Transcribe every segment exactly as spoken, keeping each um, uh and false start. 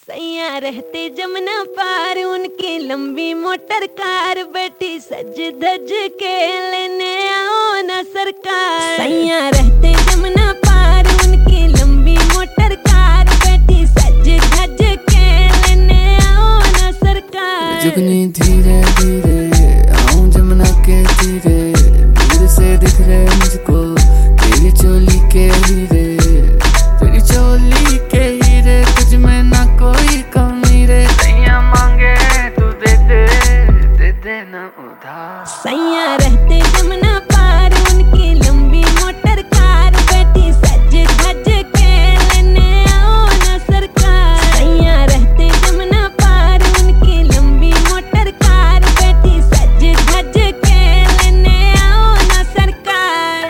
सैया रहते जमुना पार, उनकी लंबी मोटर कार, बेटी सज धज के लेने आओ ना सरकार। सैया रहते जमुना पार, उनकी लंबी मोटर कार, बेटी सज धज के लेने आओ ना सरकार। जुगनी धीरे धीरे आऊं जमुना के तीरे, दूर से दिख रहे मुझको तेरी चोली के हीरे, तेरी चोली के हीरे, तुझ में ना कोई कमी रे। सैया मांगे तू दे दे, दे दे ना उधार। सैया रहते जमुना पार, उनकी लंबी मोटर कार, बेटी सज धज के लेने आओ ना सरकार। सैया रहते जमुना पार, उनकी लंबी मोटर कार, बेटी सज धज के लेने आओ ना सरकार।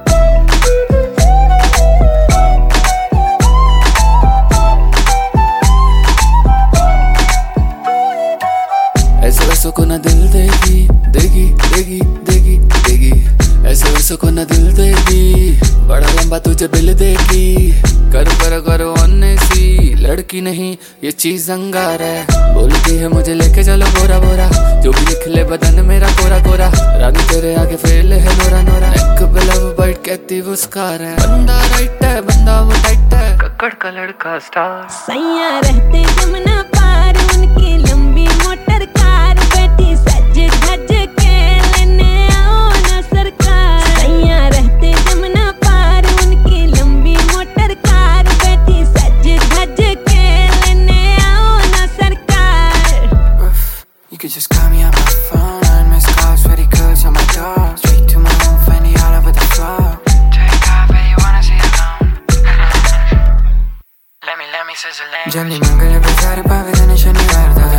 ऐसे वैसों को ना दिल देगी, देगी देगी देगी देगी, ऐसे वैसों को ना दिल देगी, बड़ा लंबा तुझे बिल देगी। करो करो करो अन्य सी लड़की नहीं ये चीज अंगार है, बोलती है मुझे लेके चलो बोरा बोरा, जो भी लिख ले बदन मेरा कोरा कोरा, रानी तेरे आगे फेल है नोरा नोरा। एक लव बर्ड कहती वो स्कार है, बंदा राइट है बंदा वो टाइट है, कक्कड़ का लड़का स्टार। सैया रहते जमुना पार, उनकी लंबी मोटर कार, बेटी सज धज के लेने आओ ना सरकार। सैया रहते जमुना पार, उनकी लंबी मोटर कार, बेटी सज धज के लेने आओ ना सरकार। You could just call me on my phone, on my scars, sweaty goods on my door, straight to my room, Fendi all over the floor. Take off, but you wanna see alone. Let me, let me sizzle it. Gianni Mangala per fare pavese ne sceni guarda.